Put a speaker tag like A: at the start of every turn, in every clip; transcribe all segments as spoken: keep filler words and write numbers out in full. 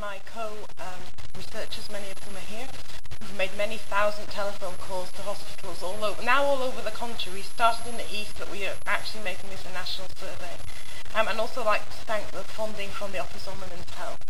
A: my co-researchers, um, many of them are here, who've made many thousand telephone calls to hospitals all over, now all over the country. We started in the east, but we are actually making this a national survey. Um, and also like to thank the funding from the Office on Women's Health.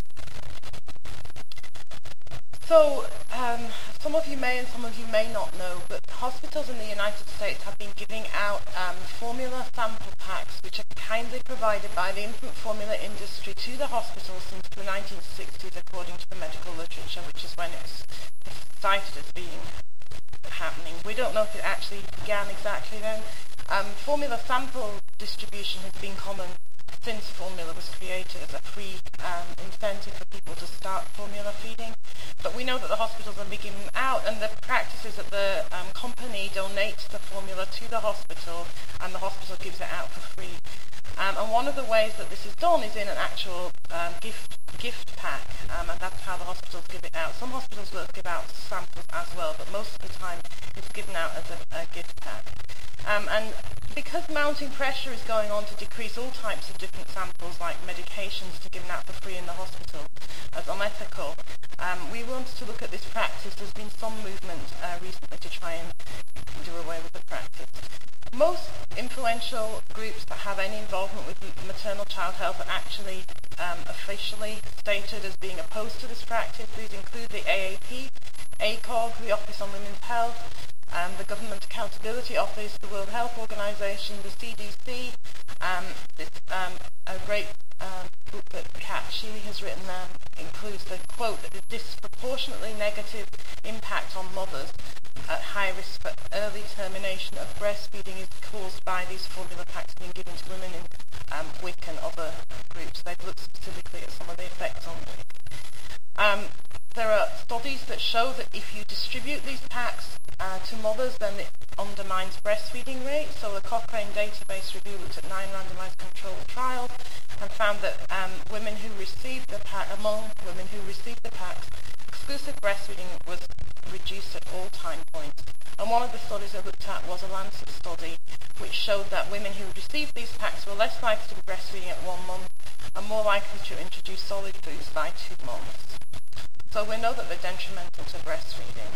A: So, um, some of you may and some of you may not know, but hospitals in the United States have been giving out um, formula sample packs, which are kindly provided by the infant formula industry to the hospitals since the nineteen sixties, according to the medical literature, which is when it's cited as being happening. We don't know if it actually began exactly then. Um, formula sample distribution has been common since formula was created as a free um, incentive for people to start formula feeding. But we know that the hospitals are being given out, and the practice is that the um, company donates the formula to the hospital, and the hospital gives it out for free. Um, and one of the ways that this is done is in an actual um, gift gift pack, um, and that's how the hospitals give it out. Some hospitals will give out samples as well, but most of the time it's given out as a, a gift pack. Um, and because mounting pressure is going on to decrease all types of different samples, like medications to given out for free in the hospital as unethical, um, we wanted to look at this practice. There's been some movement uh, recently to try and do away with the practice. Most influential groups that have any involvement with maternal child health are actually um, officially stated as being opposed to this practice. These include the A A P, A C O G, the Office on Women's Health, um, the Government Accountability Office, the World Health Organization, the C D C. Um, this, um, a great um, book that Kat Sheely has written um, includes the quote that the disproportionately negative impact on mothers at high risk for early termination of breastfeeding is caused by these formula packs being given to women in um, W I C and other groups. They've looked specifically at some of the effects on W I C. Um, there are studies that show that if you distribute these packs uh, to mothers, then it undermines breastfeeding rates. So the Cochrane database review looked at nine randomized controlled trials and found that um, women who received the pack, among women who received the packs, exclusive breastfeeding was reduced at all time points. And one of the studies I looked at was a Lancet study, which showed that women who received these packs were less likely to be breastfeeding at one month and more likely to introduce solid foods by two months. So we know that they're detrimental to breastfeeding.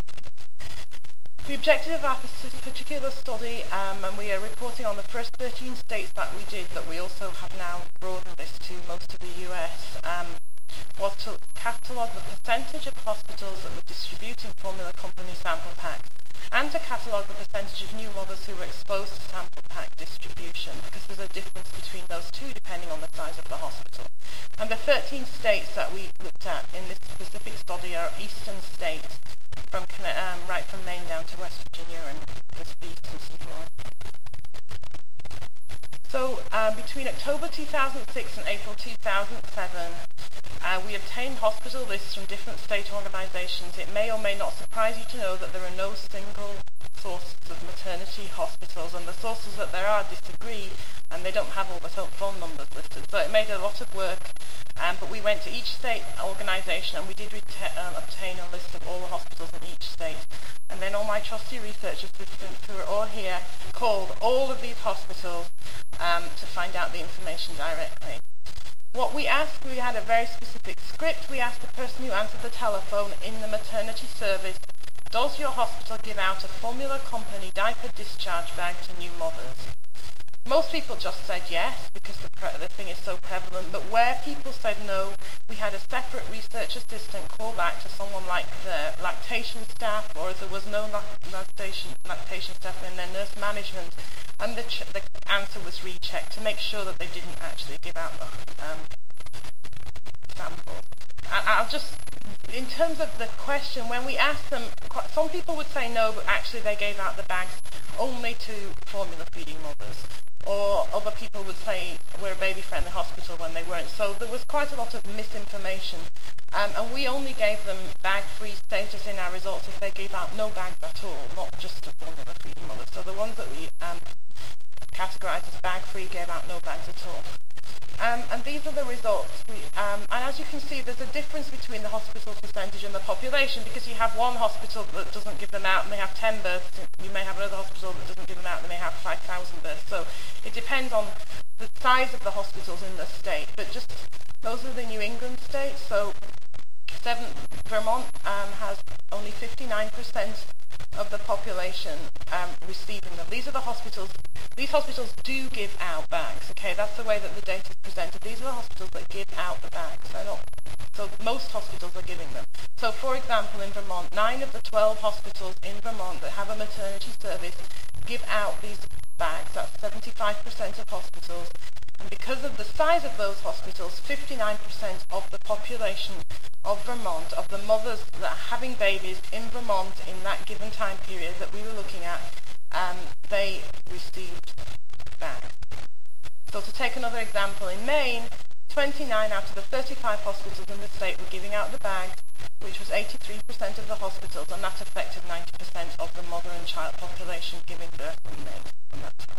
A: The objective of our particular study, um, and we are reporting on the first thirteen states that we did, but we also have now broadened this to most of the U S, um, was to catalogue the percentage of hospitals that were distributing formula company sample packs, and to catalogue the percentage of new mothers who were exposed to sample pack distribution, because there's a difference between those two depending on the size of the hospital. And the thirteen states that we looked at in this specific study are eastern states, from um, right from Maine down to West Virginia and the eastern seaboard. So uh, between October two thousand six and April two thousand seven, uh, we obtained hospital lists from different state organizations. It may or may not surprise you to know that there are no single sources of maternity hospitals, and the sources that there are disagree, and they don't have all the phone numbers listed. So it made a lot of work, um, but we went to each state organization and we did reta- um, obtain a list of all the hospitals in each state. And then all my trusty research assistants, who are all here, called all of these hospitals um, to find out the information directly. What we asked, we had a very specific script. We asked the person who answered the telephone in the maternity service, does your hospital give out a formula company diaper discharge bag to new mothers? Most people just said yes, because the, pre- the thing is so prevalent, but where people said no, we had a separate research assistant call back to someone like the lactation staff, or if there was no lactation, lactation staff in their nurse management, and the, ch- the answer was rechecked to make sure that they didn't actually give out the um, sample. And I'll just, in terms of the question, when we asked them, quite, some people would say no, but actually they gave out the bags only to formula feeding mothers. Or other people would say we're a baby-friendly hospital when they weren't. So there was quite a lot of misinformation. Um, and we only gave them bag-free status in our results if they gave out no bags at all, not just to formula feeding mothers. So the ones that we um, categorised as bag-free gave out no bags at all. Um, and these are the results. We, um, and as you can see, there's a difference between the hospital percentage and the population, because you have one hospital that doesn't give them out and they have ten births. You may have another hospital that doesn't give them out and they may have five thousand births. So it depends on the size of the hospitals in the state. But just those are the New England states. So Vermont um, has only fifty-nine percent of the population um, receiving them. These are the hospitals. These hospitals do give out bags. Okay, that's the way that the data is presented. These are the hospitals that give out the bags. They're not, so most hospitals are giving them. So, for example, in Vermont, nine of the twelve hospitals in Vermont that have a maternity service give out these bags. That's seventy-five percent of hospitals. And because of the size of those hospitals, fifty-nine percent of the population of Vermont, of the mothers that are having babies in Vermont in that given time period that we were looking at, um, they received bags. So to take another example, in Maine, twenty-nine out of the thirty-five hospitals in the state were giving out the bags, which was eighty-three percent of the hospitals, and that affected ninety percent of the mother and child population giving birth in Maine from that time.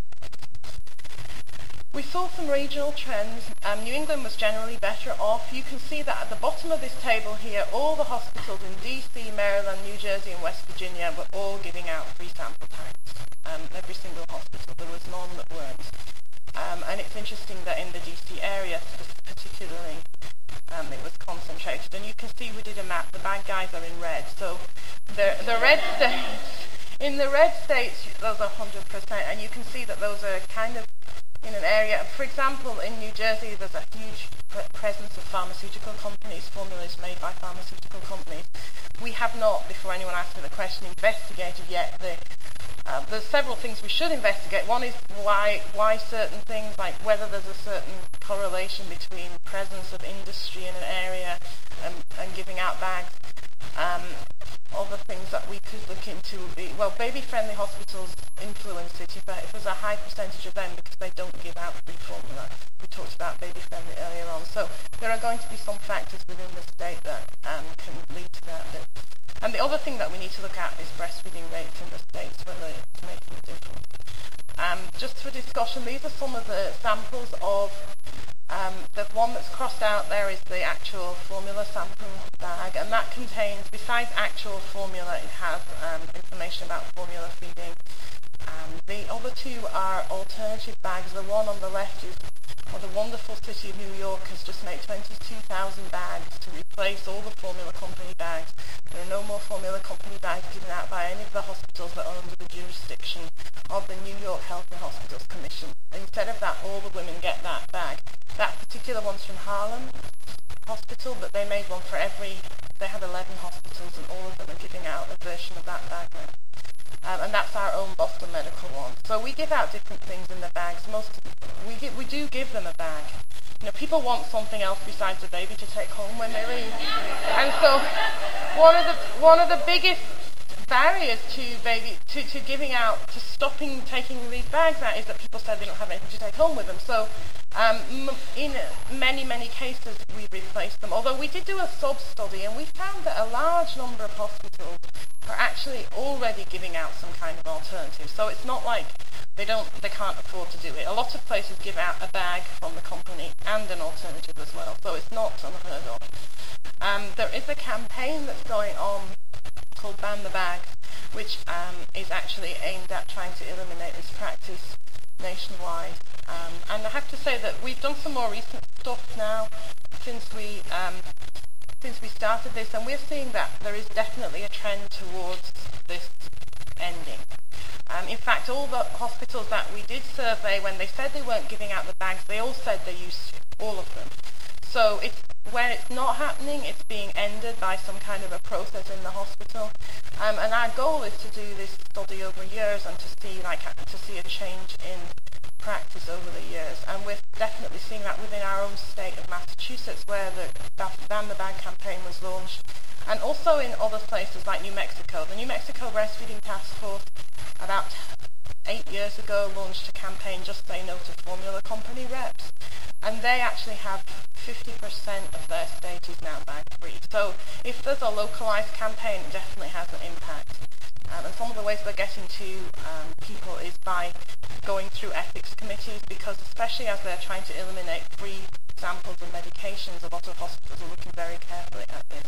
A: We saw some regional trends. Um, New England was generally better off. You can see that at the bottom of this table here, all the hospitals in D C, Maryland, New Jersey, and West Virginia were all giving out free sample packs. Um, every single hospital. There was none that weren't. Um, and it's interesting that in the D C area, particularly, um, it was concentrated. And you can see we did a map. The bad guys are in red. So the the red states, in the red states, those are one hundred percent. And you can see that those are kind of in an area. For example, in New Jersey, there's a huge pre- presence of pharmaceutical companies, formulas made by pharmaceutical companies. We have not, before anyone asks me the question, investigated yet. The, uh, there's several things we should investigate. One is why why certain things, like whether there's a certain correlation between presence of industry in an area and, and giving out bags. Um, other things that we could look into would be, well, baby-friendly hospitals influence it if, if there's a high percentage of them because they don't give out free formula. We talked about baby-friendly earlier on. So there are going to be some factors within the state that um, can lead to that. And the other thing that we need to look at is breastfeeding rates in the states, whether it's making a difference. Um, just for discussion, these are some of the samples of Um, the one that's crossed out there is the actual formula sample bag, and that contains, besides actual formula, it has um, information about formula feeding. Um, the other two are alternative bags. The one on the left is, well, the wonderful city of New York has just made twenty-two thousand bags to replace all the formula company bags. There are no more formula company bags given out by any of the hospitals that are under the jurisdiction of the New York Health and Hospitals Commission. Instead of that, all the women get that bag. That particular one's from Harlem Hospital, but they made one for every, they had eleven hospitals and all of them are giving out a version of that bag now. Um, and that's our own Boston Medical one. So we give out different things in the bags. Most we give, we do give them a bag. You know, people want something else besides a baby to take home when they leave. And so one of the one of the biggest barriers to baby to, to giving out, to stopping taking these bags out, is that people said they don't have anything to take home with them. So um, in many, many cases we replaced them. Although we did do a sub-study and we found that a large number of hospitals are actually already giving out some kind of alternative. So it's not like they don't, they can't afford to do it. A lot of places give out a bag from the company and an alternative as well. So it's not unheard of. Um, there is a campaign that's going on called Ban the Bags, which um, is actually aimed at trying to eliminate this practice nationwide. Um, and I have to say that we've done some more recent stuff now since we um, since we started this, and we're seeing that there is definitely a trend towards this ending. Um, in fact, all the hospitals that we did survey, when they said they weren't giving out the bags, they all said they used to, all of them. So it's, when it's not happening, it's being ended by some kind of a process in the hospital. Um, and our goal is to do this study over years and to see like to see a change in practice over the years. And we're definitely seeing that within our own state of Massachusetts, where the Ban the Bag campaign was launched, and also in other places like New Mexico. The New Mexico Breastfeeding Task Force, about eight years ago, launched a campaign, Just Say No to Formula Company Reps. And they actually have fifty percent of their state is now bag-free. So if there's a localized campaign, it definitely has an impact. Um, and some of the ways we're getting to um, people is by going through ethics committees, because especially as they're trying to eliminate free samples of medications, a lot of hospitals are looking very carefully at this.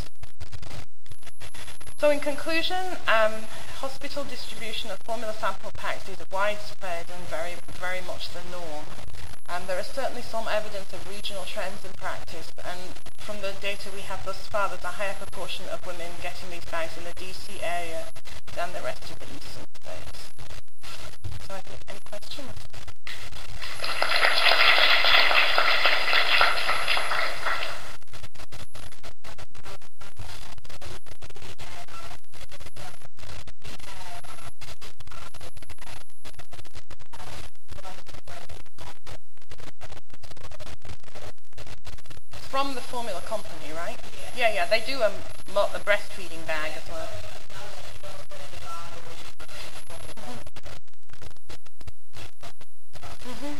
A: So in conclusion, um, hospital distribution of formula sample packs is widespread and very, very much the norm. Um, there is certainly some evidence of regional trends in practice, and from the data we have thus far, there's a higher proportion of women getting these bags in the D C area than the rest of the eastern states. So I think, any questions? From the formula company, right? Yeah, yeah, they do a, a breastfeeding bag as well. Mm-hmm.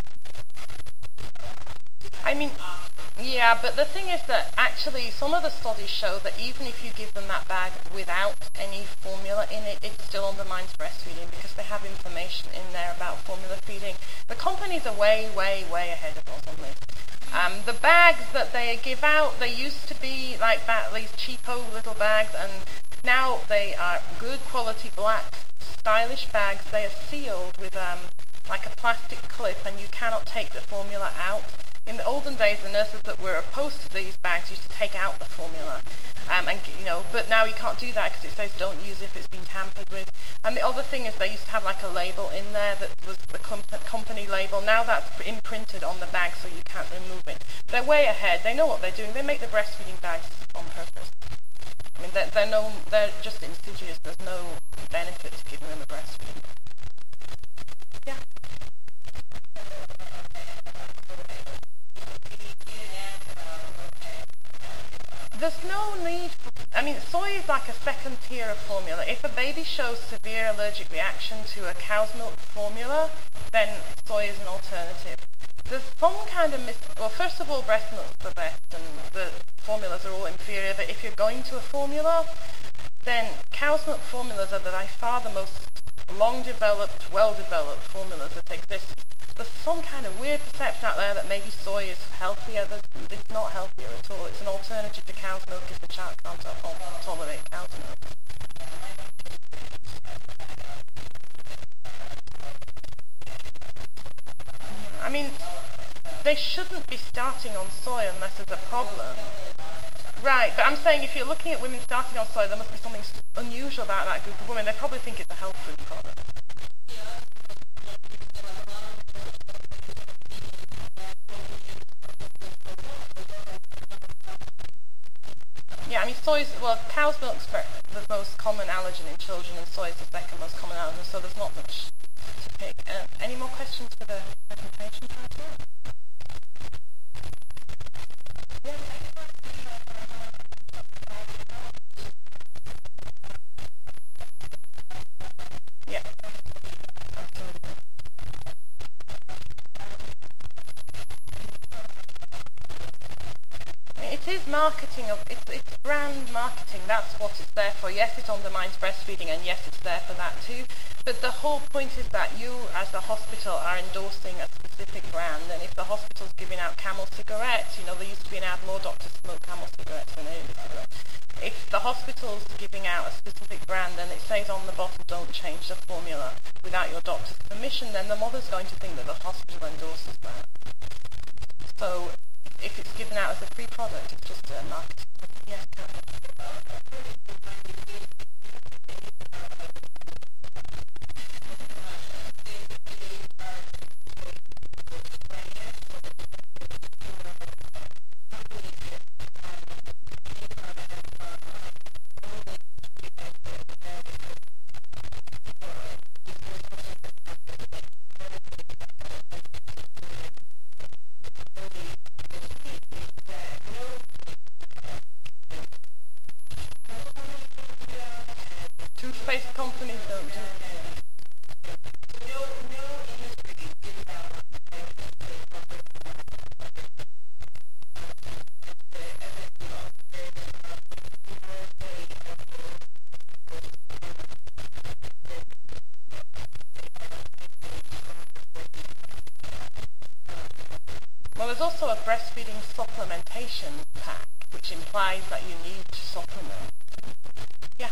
A: I mean, yeah, but the thing is that actually some of the studies show that even if you give them that bag without any formula in it, it still undermines breastfeeding because they have information in there about formula feeding. The companies are way, way, way ahead of us on this. Um, the bags that they give out, they used to be like that, these cheapo little bags, and now they are good quality black, stylish bags. They are sealed with um, like a plastic clip, and you cannot take the formula out. In the olden days, the nurses that were opposed to these bags used to take out the formula, um, and you know. But now you can't do that because it says don't use it if it's been tampered with. And the other thing is they used to have like a label in there that was the com- company label. Now that's imprinted on the bag, so you can't remove it. They're way ahead. They know what they're doing. They make the breastfeeding bags on purpose. I mean, they're, they're no, they're just insidious. There's no benefit to giving them a breastfeeding. Yeah. There's no need for, I mean, soy is like a second tier of formula. If a baby shows severe allergic reaction to a cow's milk formula, then soy is an alternative. There's some kind of, mis- well, first of all, breast milk's the best, and the formulas are all inferior, but if you're going to a formula, then cow's milk formulas are by far the most long-developed, well-developed formulas that exist. There's some kind of weird perception out there that maybe soy is healthier. It's not healthier at all. It's an alternative to cow's milk if the child can't tolerate cow's milk. I mean, they shouldn't be starting on soy unless there's a problem. Right, but I'm saying if you're looking at women starting on soy, there must be something unusual about that group of women. They probably think it's a health food product. Yeah, I mean, soy is, well, cow's milk's the most common allergen in children, and soy is the second most common allergen, so there's not much to pick. Uh, any more questions for the presentation? Yeah. Yeah. Absolutely. It is marketing, of it's, it's brand marketing, that's what it's there for. Yes, it undermines breastfeeding, and yes, it's there for that too. But the whole point is that you, as the hospital, are endorsing a specific brand, and if the hospital's giving out Camel cigarettes, you know, there used to be an ad, more doctors smoke Camel cigarettes than any cigarettes. If the hospital's giving out a specific brand and it says on the bottle, don't change the formula without your doctor's permission, then the mother's going to think that the hospital endorses that. So if it's given out as a free product, it's just a marketing. Yes, toothpaste companies don't do it. Well, there's also a breastfeeding supplementation pack, which implies that you need to supplement. Yeah.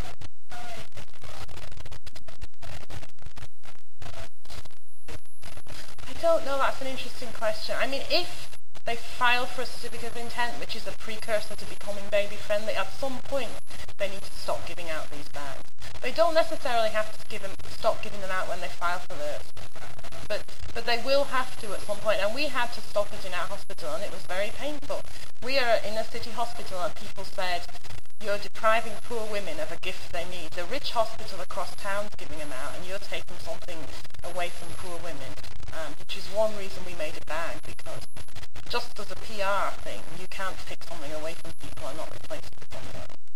A: I don't know. That's an interesting question. I mean, if they file for a certificate of intent, which is a precursor to becoming baby friendly, at some point they need to stop giving out these bags. They don't necessarily have to give them, stop giving them out when they file for this, but but they will have to at some point. And we had to stop it in our hospital, and it was very painful. We are in a city hospital, and people said, "You're depriving poor women of a gift they need. The rich hospital across town's giving them out, and you're taking something away from poor women," um, which is one reason we made a bag, because just as a P R thing, you can't take something away from people and not replace it with something else.